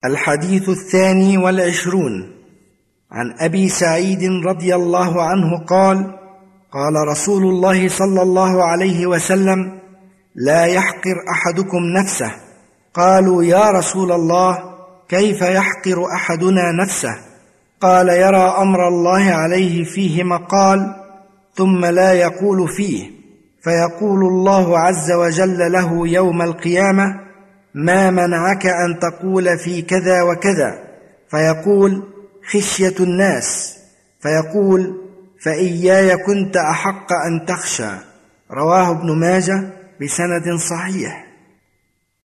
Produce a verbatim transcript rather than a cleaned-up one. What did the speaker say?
الحديث الثاني والعشرون. عن أبي سعيد رضي الله عنه قال: قال رسول الله صلى الله عليه وسلم: لا يحقر أحدكم نفسه. قالوا: يا رسول الله، كيف يحقر أحدنا نفسه؟ قال: يرى أمر الله عليه فيه مقال ثم لا يقول فيه، فيقول الله عز وجل له يوم القيامة: ما منعك أن تقول في كذا وكذا؟ فيقول: خشية الناس. فيقول: فإياي كنت أحق أن تخشى. رواه ابن ماجه بسند صحيح.